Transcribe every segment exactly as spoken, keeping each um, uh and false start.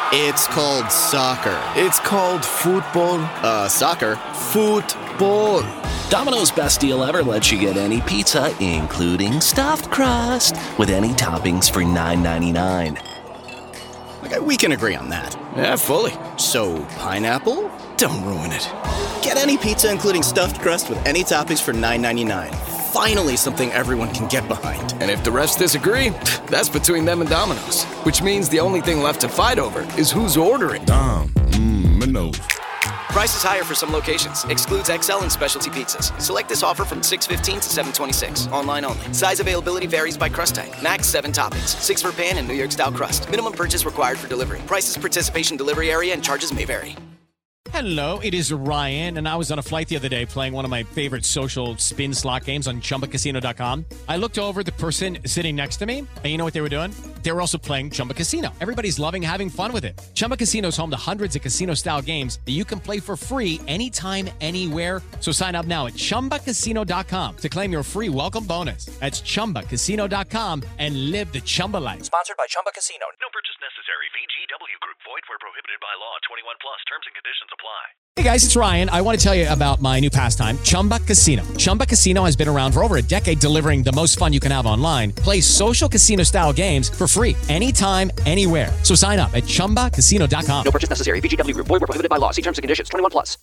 It's called soccer. It's called football. Uh, soccer. Football. Domino's Best Deal Ever lets you get any pizza, including stuffed crust, with any toppings for nine ninety-nine. Okay, we can agree on that. Yeah, fully. So, pineapple? Don't ruin it. Get any pizza, including stuffed crust, with any toppings for nine ninety-nine. Finally, something everyone can get behind. And if the rest disagree, that's between them and Domino's. Which means the only thing left to fight over is who's ordering. Dom, mmm, Minos. Price is higher for some locations. Excludes X L and specialty pizzas. Select this offer from six fifteen to seven twenty-six. Online only. Size availability varies by crust type. Max seven toppings. Six for pan and New York style crust. Minimum purchase required for delivery. Prices, participation, delivery area, and charges may vary. Hello, it is Ryan, and I was on a flight the other day playing one of my favorite social spin slot games on Chumba Casino dot com. I looked over at the person sitting next to me, and you know what they were doing? They were also playing Chumba Casino. Everybody's loving having fun with it. Chumba Casino is home to hundreds of casino-style games that you can play for free anytime, anywhere. So sign up now at Chumba Casino dot com to claim your free welcome bonus. That's Chumba Casino dot com and live the Chumba life. Sponsored by Chumba Casino. No purchase necessary. V G W Group. Void where prohibited by law. twenty-one plus. Terms and conditions apply. Hey guys, it's Ryan. I want to tell you about my new pastime, Chumba Casino. Chumba Casino has been around for over a decade, delivering the most fun you can have online. Play social casino-style games for free anytime, anywhere. So sign up at Chumba Casino dot com. No purchase necessary. V G W Group. Void where prohibited by law. See terms and conditions. twenty-one plus.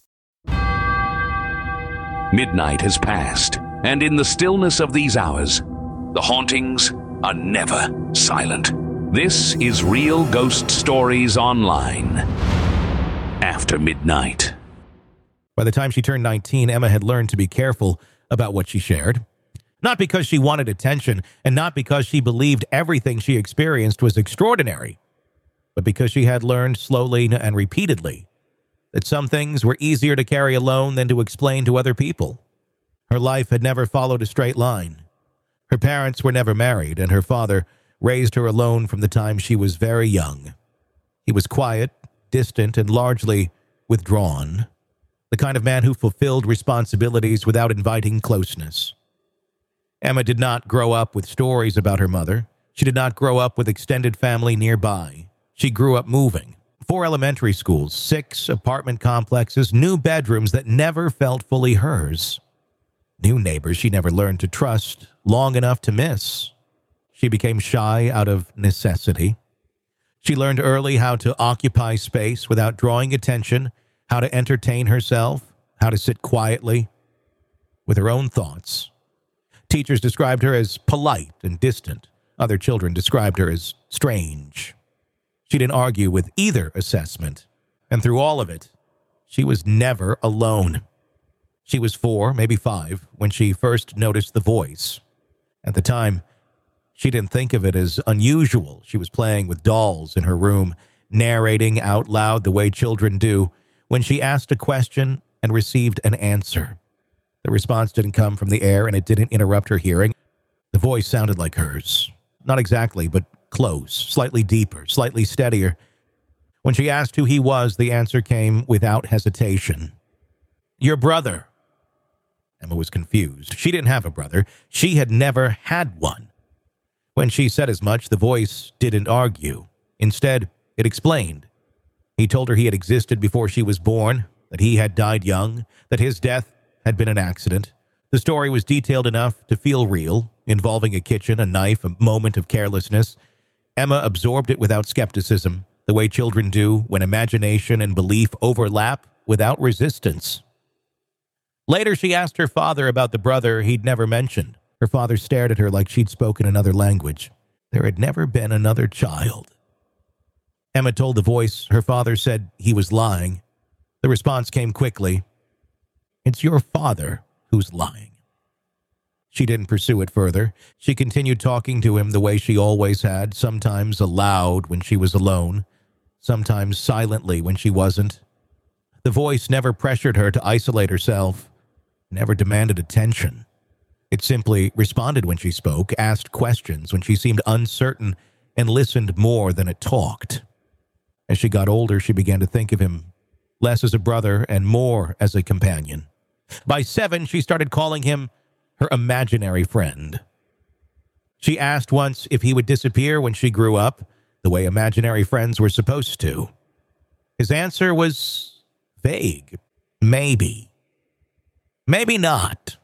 Midnight has passed, and in the stillness of these hours, the hauntings are never silent. This is Real Ghost Stories Online. After midnight. By the time she turned nineteen, Emma had learned to be careful about what she shared. Not because she wanted attention, and not because she believed everything she experienced was extraordinary, but because she had learned slowly and repeatedly that some things were easier to carry alone than to explain to other people. Her life had never followed a straight line. Her parents were never married, and her father raised her alone from the time she was very young. He was quiet, distant, and largely withdrawn, the kind of man who fulfilled responsibilities without inviting closeness. Emma did not grow up with stories about her mother. She did not grow up with extended family nearby. She grew up moving. Four elementary schools, six apartment complexes, new bedrooms that never felt fully hers. New neighbors she never learned to trust long enough to miss. She became shy out of necessity. She learned early how to occupy space without drawing attention, how to entertain herself, how to sit quietly with her own thoughts. Teachers described her as polite and distant. Other children described her as strange. She didn't argue with either assessment, and through all of it, she was never alone. She was four, maybe five, when she first noticed the voice. At the time, she didn't think of it as unusual. She was playing with dolls in her room, narrating out loud the way children do, when she asked a question and received an answer. The response didn't come from the air, and it didn't interrupt her hearing. The voice sounded like hers. Not exactly, but close, slightly deeper, slightly steadier. When she asked who he was, the answer came without hesitation. Your brother. Emma was confused. She didn't have a brother. She had never had one. When she said as much, the voice didn't argue. Instead, it explained. He told her he had existed before she was born, that he had died young, that his death had been an accident. The story was detailed enough to feel real, involving a kitchen, a knife, a moment of carelessness. Emma absorbed it without skepticism, the way children do when imagination and belief overlap without resistance. Later, she asked her father about the brother he'd never mentioned. Her father stared at her like she'd spoken another language. There had never been another child. Emma told the voice her father said he was lying. The response came quickly. It's your father who's lying. She didn't pursue it further. She continued talking to him the way she always had, sometimes aloud when she was alone, sometimes silently when she wasn't. The voice never pressured her to isolate herself, never demanded attention. It simply responded when she spoke, asked questions when she seemed uncertain, and listened more than it talked. As she got older, she began to think of him less as a brother and more as a companion. By seven, she started calling him her imaginary friend. She asked once if he would disappear when she grew up, the way imaginary friends were supposed to? His answer was vague. Maybe. Maybe not.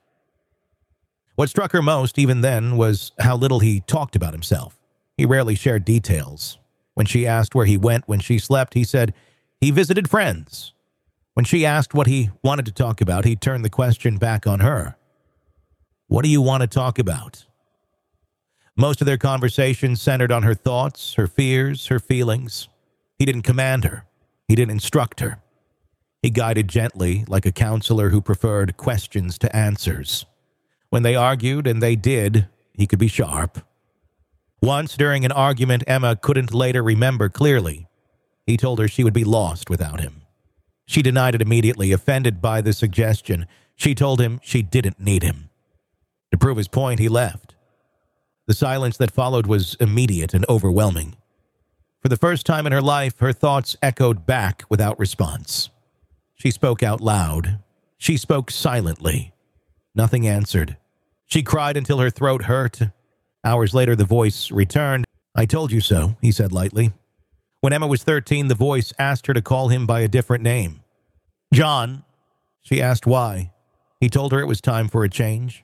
What struck her most, even then, was how little he talked about himself. He rarely shared details. When she asked where he went when she slept, he said he visited friends. When she asked what he wanted to talk about, he turned the question back on her. What do you want to talk about? Most of their conversations centered on her thoughts, her fears, her feelings. He didn't command her. He didn't instruct her. He guided gently, like a counselor who preferred questions to answers. When they argued, and they did, he could be sharp. Once, during an argument Emma couldn't later remember clearly, he told her she would be lost without him. She denied it immediately, offended by the suggestion. She told him she didn't need him. To prove his point, he left. The silence that followed was immediate and overwhelming. For the first time in her life, her thoughts echoed back without response. She spoke out loud. She spoke silently. Nothing answered. She cried until her throat hurt. Hours later, the voice returned. I told you so, he said lightly. When Emma was thirteen, the voice asked her to call him by a different name. John. She asked why. He told her it was time for a change.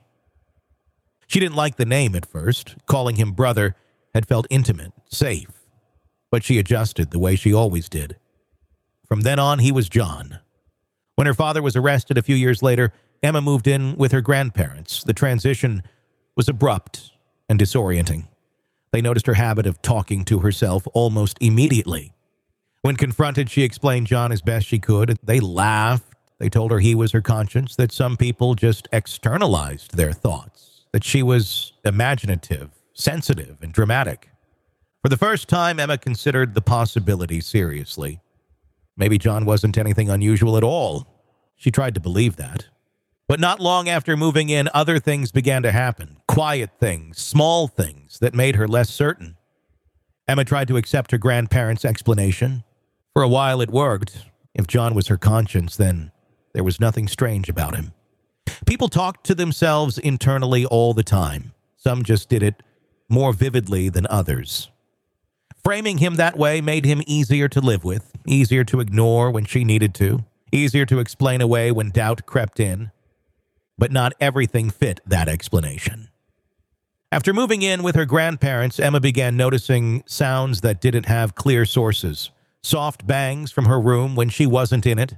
She didn't like the name at first. Calling him brother had felt intimate, safe. But she adjusted the way she always did. From then on, he was John. When her father was arrested a few years later, Emma moved in with her grandparents. The transition was abrupt and disorienting. They noticed her habit of talking to herself almost immediately. When confronted, she explained John as best she could. They laughed. They told her he was her conscience, that some people just externalized their thoughts, that she was imaginative, sensitive, and dramatic. For the first time, Emma considered the possibility seriously. Maybe John wasn't anything unusual at all. She tried to believe that. But not long after moving in, other things began to happen. Quiet things, small things that made her less certain. Emma tried to accept her grandparents' explanation. For a while it worked. If John was her conscience, then there was nothing strange about him. People talked to themselves internally all the time. Some just did it more vividly than others. Framing him that way made him easier to live with, easier to ignore when she needed to, easier to explain away when doubt crept in. But not everything fit that explanation. After moving in with her grandparents, Emma began noticing sounds that didn't have clear sources. Soft bangs from her room when she wasn't in it.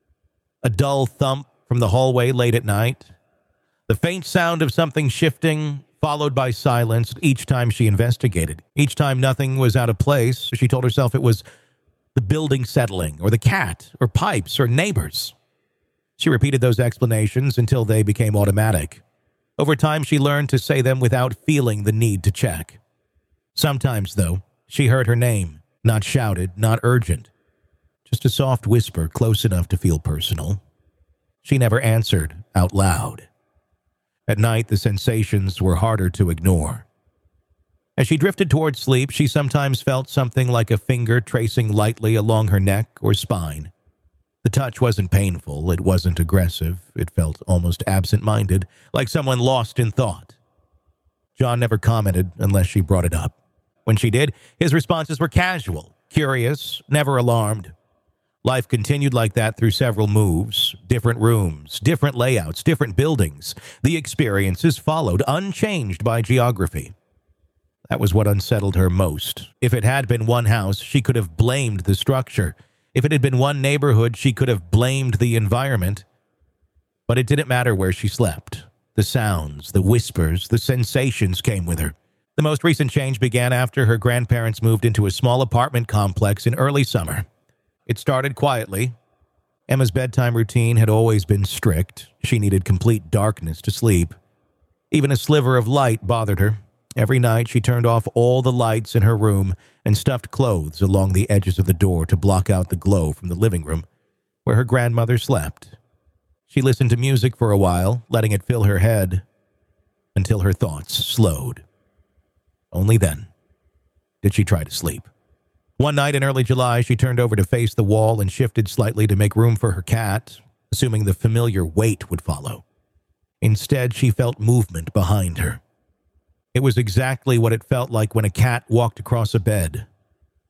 A dull thump from the hallway late at night. The faint sound of something shifting, followed by silence each time she investigated. Each time nothing was out of place, she told herself it was the building settling, or the cat, or pipes, or neighbors. She repeated those explanations until they became automatic. Over time, she learned to say them without feeling the need to check. Sometimes, though, she heard her name, not shouted, not urgent. Just a soft whisper close enough to feel personal. She never answered out loud. At night, the sensations were harder to ignore. As she drifted towards sleep, she sometimes felt something like a finger tracing lightly along her neck or spine. The touch wasn't painful, it wasn't aggressive, it felt almost absent-minded, like someone lost in thought. John never commented unless she brought it up. When she did, his responses were casual, curious, never alarmed. Life continued like that through several moves, different rooms, different layouts, different buildings. The experiences followed, unchanged by geography. That was what unsettled her most. If it had been one house, she could have blamed the structure. If it had been one neighborhood, she could have blamed the environment. But it didn't matter where she slept. The sounds, the whispers, the sensations came with her. The most recent change began after her grandparents moved into a small apartment complex in early summer. It started quietly. Emma's bedtime routine had always been strict. She needed complete darkness to sleep. Even a sliver of light bothered her. Every night, she turned off all the lights in her room and stuffed clothes along the edges of the door to block out the glow from the living room, where her grandmother slept. She listened to music for a while, letting it fill her head, until her thoughts slowed. Only then did she try to sleep. One night in early July, she turned over to face the wall and shifted slightly to make room for her cat, assuming the familiar weight would follow. Instead, she felt movement behind her. It was exactly what it felt like when a cat walked across a bed.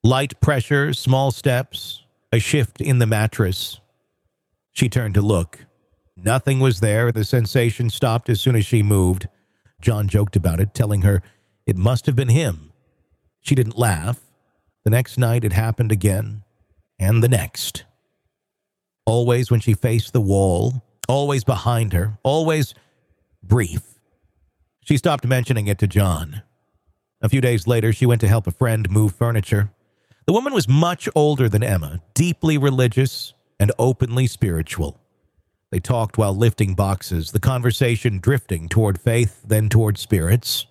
Light pressure, small steps, a shift in the mattress. She turned to look. Nothing was there. The sensation stopped as soon as she moved. John joked about it, telling her it must have been him. She didn't laugh. The next night it happened again, and the next. Always when she faced the wall, always behind her, always brief. She stopped mentioning it to John. A few days later, she went to help a friend move furniture. The woman was much older than Emma, deeply religious and openly spiritual. They talked while lifting boxes, the conversation drifting toward faith, then toward spirits.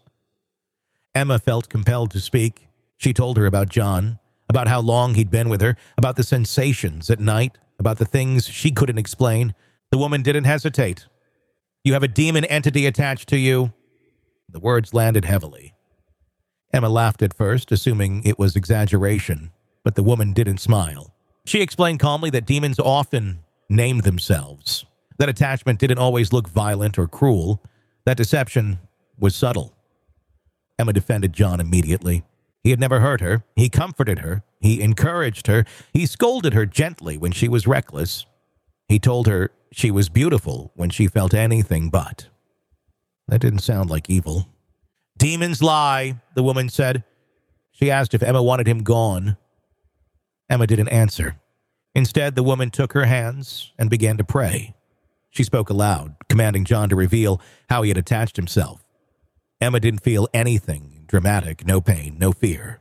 Emma felt compelled to speak. She told her about John, about how long he'd been with her, about the sensations at night, about the things she couldn't explain. The woman didn't hesitate. "You have a demon entity attached to you." The words landed heavily. Emma laughed at first, assuming it was exaggeration, but the woman didn't smile. She explained calmly that demons often named themselves, that attachment didn't always look violent or cruel, that deception was subtle. Emma defended John immediately. He had never hurt her. He comforted her. He encouraged her. He scolded her gently when she was reckless. He told her she was beautiful when she felt anything but. That didn't sound like evil. "Demons lie," the woman said. She asked if Emma wanted him gone. Emma didn't answer. Instead, the woman took her hands and began to pray. She spoke aloud, commanding John to reveal how he had attached himself. Emma didn't feel anything dramatic, no pain, no fear.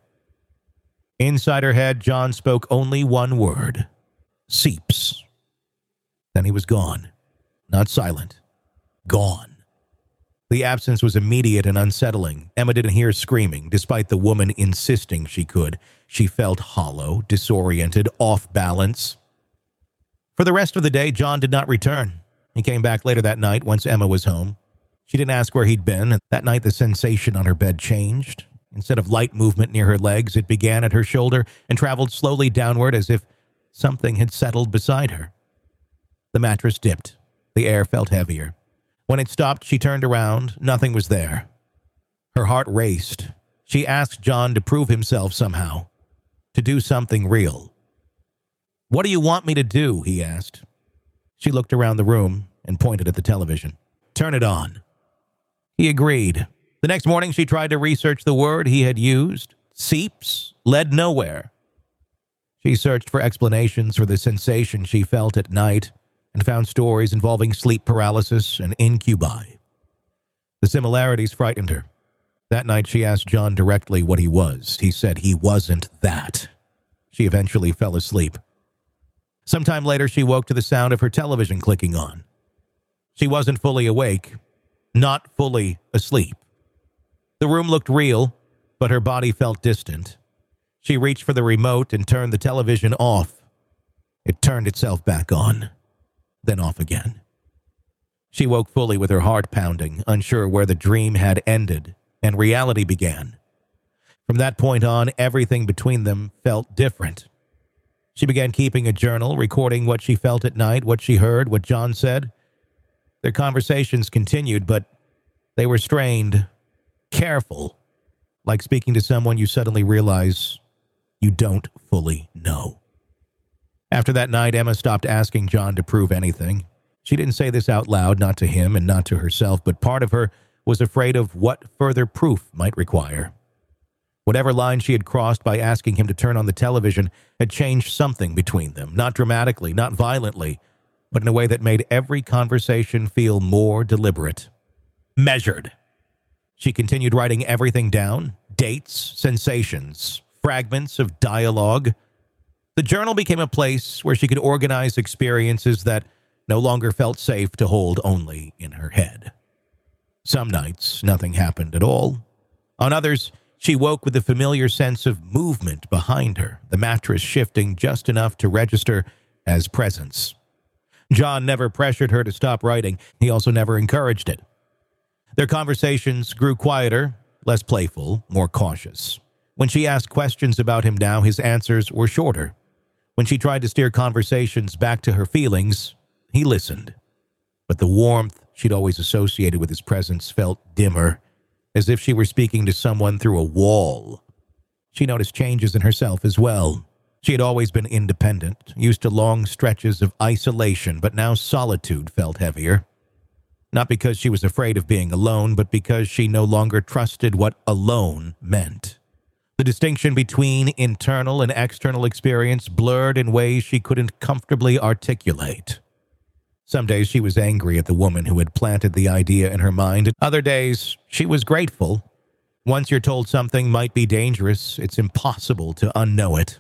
Inside her head, John spoke only one word: "Seeps." Then he was gone. Not silent. Gone. The absence was immediate and unsettling. Emma didn't hear screaming, despite the woman insisting she could. She felt hollow, disoriented, off balance. For the rest of the day, John did not return. He came back later that night once Emma was home. She didn't ask where he'd been. That night, the sensation on her bed changed. Instead of light movement near her legs, it began at her shoulder and traveled slowly downward as if something had settled beside her. The mattress dipped. The air felt heavier. When it stopped, she turned around. Nothing was there. Her heart raced. She asked John to prove himself somehow, to do something real. "What do you want me to do?" he asked. She looked around the room and pointed at the television. "Turn it on." He agreed. The next morning, she tried to research the word he had used. Seeps led nowhere. She searched for explanations for the sensation she felt at night and found stories involving sleep paralysis and incubi. The similarities frightened her. That night, she asked John directly what he was. He said he wasn't that. She eventually fell asleep. Sometime later, she woke to the sound of her television clicking on. She wasn't fully awake, not fully asleep. The room looked real, but her body felt distant. She reached for the remote and turned the television off. It turned itself back on, then off again. She woke fully with her heart pounding, unsure where the dream had ended, and reality began. From that point on, everything between them felt different. She began keeping a journal, recording what she felt at night, what she heard, what John said. Their conversations continued, but they were strained, careful, like speaking to someone you suddenly realize you don't fully know. After that night, Emma stopped asking John to prove anything. She didn't say this out loud, not to him and not to herself, but part of her was afraid of what further proof might require. Whatever line she had crossed by asking him to turn on the television had changed something between them, not dramatically, not violently, but in a way that made every conversation feel more deliberate, measured. She continued writing everything down, dates, sensations, fragments of dialogue. The journal became a place where she could organize experiences that no longer felt safe to hold only in her head. Some nights, nothing happened at all. On others, she woke with a familiar sense of movement behind her, the mattress shifting just enough to register as presence. John never pressured her to stop writing. He also never encouraged it. Their conversations grew quieter, less playful, more cautious. When she asked questions about him now, his answers were shorter. When she tried to steer conversations back to her feelings, he listened. But the warmth she'd always associated with his presence felt dimmer, as if she were speaking to someone through a wall. She noticed changes in herself as well. She had always been independent, used to long stretches of isolation, but now solitude felt heavier. Not because she was afraid of being alone, but because she no longer trusted what alone meant. The distinction between internal and external experience blurred in ways she couldn't comfortably articulate. Some days she was angry at the woman who had planted the idea in her mind. Other days, she was grateful. Once you're told something might be dangerous, it's impossible to unknow it.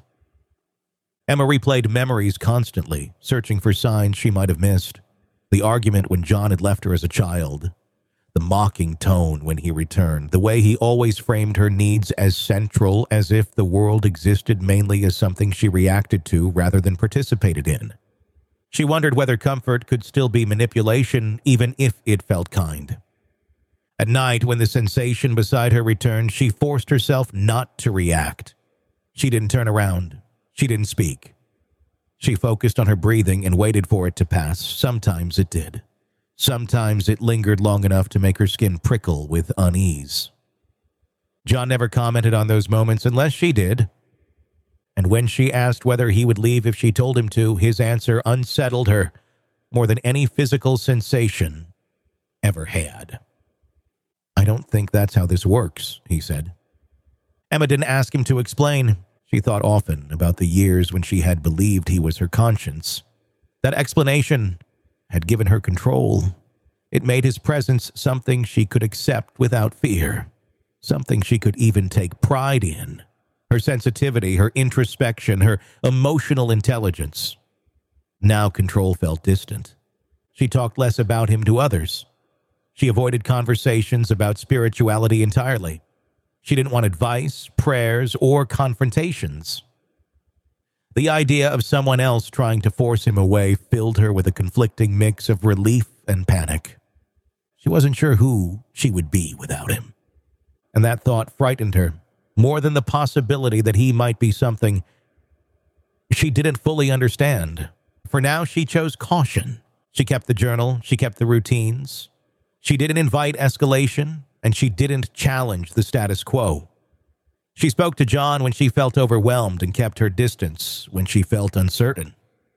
Emma replayed memories constantly, searching for signs she might have missed. The argument when John had left her as a child, the mocking tone when he returned, the way he always framed her needs as central, as if the world existed mainly as something she reacted to rather than participated in. She wondered whether comfort could still be manipulation, even if it felt kind. At night, when the sensation beside her returned, she forced herself not to react. She didn't turn around. She didn't speak. She focused on her breathing and waited for it to pass. Sometimes it did. Sometimes it lingered long enough to make her skin prickle with unease. John never commented on those moments unless she did. And when she asked whether he would leave if she told him to, his answer unsettled her more than any physical sensation ever had. "I don't think that's how this works," he said. Emma didn't ask him to explain. She thought often about the years when she had believed he was her conscience. That explanation had given her control. It made his presence something she could accept without fear, something she could even take pride in. Her sensitivity, her introspection, her emotional intelligence. Now control felt distant. She talked less about him to others. She avoided conversations about spirituality entirely. She didn't want advice, prayers, or confrontations. The idea of someone else trying to force him away filled her with a conflicting mix of relief and panic. She wasn't sure who she would be without him. And that thought frightened her, more than the possibility that he might be something she didn't fully understand. For now, she chose caution. She kept the journal, she kept the routines. She didn't invite escalation, and she didn't challenge the status quo. She spoke to John when she felt overwhelmed and kept her distance when she felt uncertain.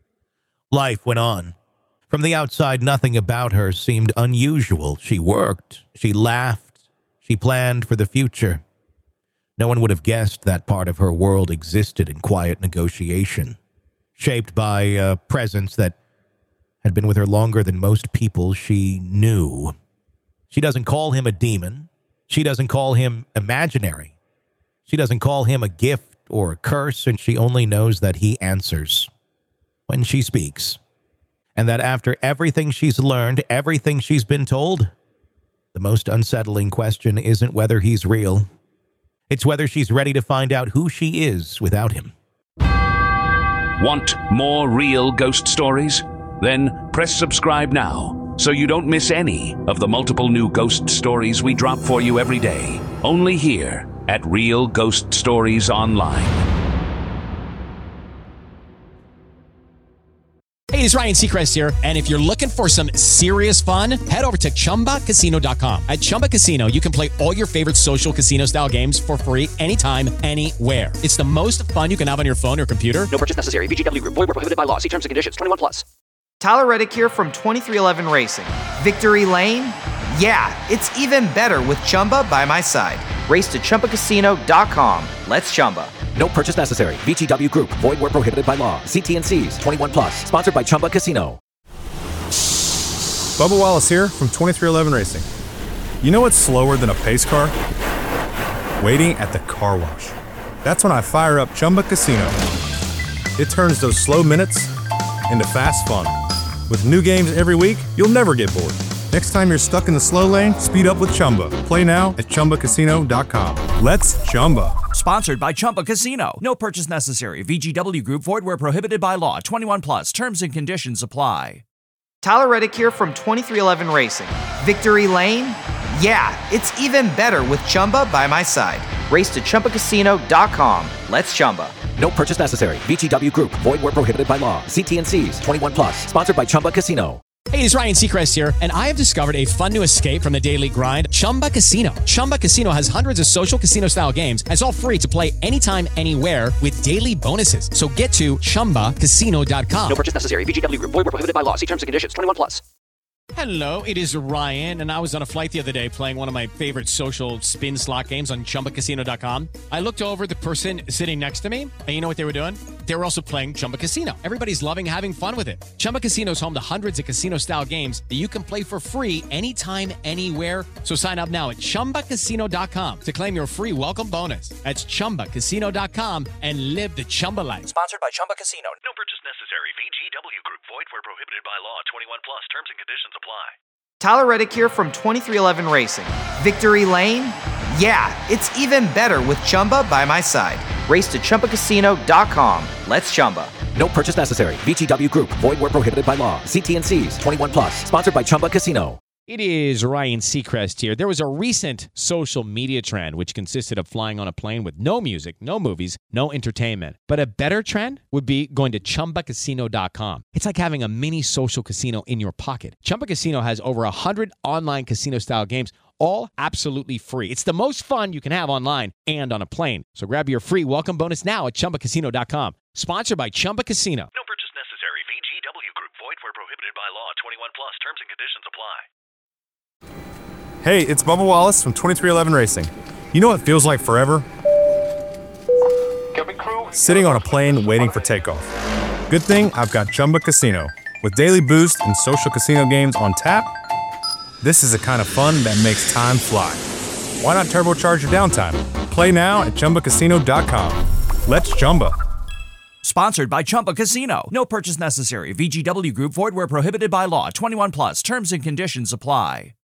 Life went on. From the outside, nothing about her seemed unusual. She worked, she laughed, she planned for the future. No one would have guessed that part of her world existed in quiet negotiation, shaped by a presence that had been with her longer than most people she knew. She doesn't call him a demon. She doesn't call him imaginary. She doesn't call him a gift or a curse, and she only knows that he answers when she speaks. And that after everything she's learned, everything she's been told, the most unsettling question isn't whether he's real. It's whether she's ready to find out who she is without him. Want more real ghost stories? Then press subscribe now so you don't miss any of the multiple new ghost stories we drop for you every day. Only here at Real Ghost Stories Online. Hey, it's Ryan Seacrest here, and if you're looking for some serious fun, head over to Chumba Casino dot com. At Chumba Casino, you can play all your favorite social casino-style games for free anytime, anywhere. It's the most fun you can have on your phone or computer. No purchase necessary. V G W Group. Void where prohibited by law. See terms and conditions. twenty-one plus. Tyler Reddick here from twenty-three eleven Racing. Victory Lane? Yeah, it's even better with Chumba by my side. Race to Chumba Casino dot com. Let's Chumba. No purchase necessary. V G W Group. Void where prohibited by law. See T and C's. twenty-one plus. Sponsored by Chumba Casino. Bubba Wallace here from twenty-three eleven Racing. You know what's slower than a pace car? Waiting at the car wash. That's when I fire up Chumba Casino. It turns those slow minutes into fast fun. With new games every week, you'll never get bored. Next time you're stuck in the slow lane, speed up with Chumba. Play now at Chumba Casino dot com. Let's Chumba. Sponsored by Chumba Casino. No purchase necessary. V G W Group. Void where prohibited by law. twenty-one plus. Terms and conditions apply. Tyler Reddick here from twenty-three eleven Racing. Victory Lane? Yeah, it's even better with Chumba by my side. Race to Chumba Casino dot com. Let's Chumba. No purchase necessary. V G W Group. Void where prohibited by law. See T and C's. twenty-one plus. Sponsored by Chumba Casino. Hey, it's Ryan Seacrest here, and I have discovered a fun new escape from the daily grind, Chumba Casino. Chumba Casino has hundreds of social casino-style games, and it's all free to play anytime, anywhere with daily bonuses. So get to chumba casino dot com. No purchase necessary. V G W Group. Void where prohibited by law. See terms and conditions. twenty-one plus. Hello, it is Ryan, and I was on a flight the other day playing one of my favorite social spin slot games on chumba casino dot com. I looked over at the person sitting next to me, and you know what they were doing? They were also playing Chumba Casino. Everybody's loving having fun with it. Chumba Casino is home to hundreds of casino-style games that you can play for free anytime, anywhere. So sign up now at chumba casino dot com to claim your free welcome bonus. That's chumba casino dot com and live the Chumba life. Sponsored by Chumba Casino. No purchase necessary. V G W Group. Void where prohibited by law. twenty-one plus. Terms and conditions apply. Tyler Reddick here from twenty-three eleven Racing. Victory Lane? Yeah, it's even better with Chumba by my side. Race to chumba casino dot com. Let's Chumba. No purchase necessary. V G W Group. Void where prohibited by law. See T N Cs. twenty-one plus. Sponsored by Chumba Casino. It is Ryan Seacrest here. There was a recent social media trend which consisted of flying on a plane with no music, no movies, no entertainment. But a better trend would be going to chumba casino dot com. It's like having a mini social casino in your pocket. Chumba Casino has over one hundred online casino-style games, all absolutely free. It's the most fun you can have online and on a plane. So grab your free welcome bonus now at chumba casino dot com. Sponsored by Chumba Casino. No purchase necessary. V G W Group. Void where prohibited by law. twenty-one plus. Terms and conditions apply. Hey, it's Bubba Wallace from twenty-three eleven Racing. You know what feels like forever? Sitting on a plane waiting for takeoff. Good thing I've got Chumba Casino. With daily boost and social casino games on tap, this is the kind of fun that makes time fly. Why not turbocharge your downtime? Play now at chumba casino dot com. Let's Chumba. Sponsored by Chumba Casino. No purchase necessary. V G W Group. Void where prohibited by law. twenty-one plus. Terms and conditions apply.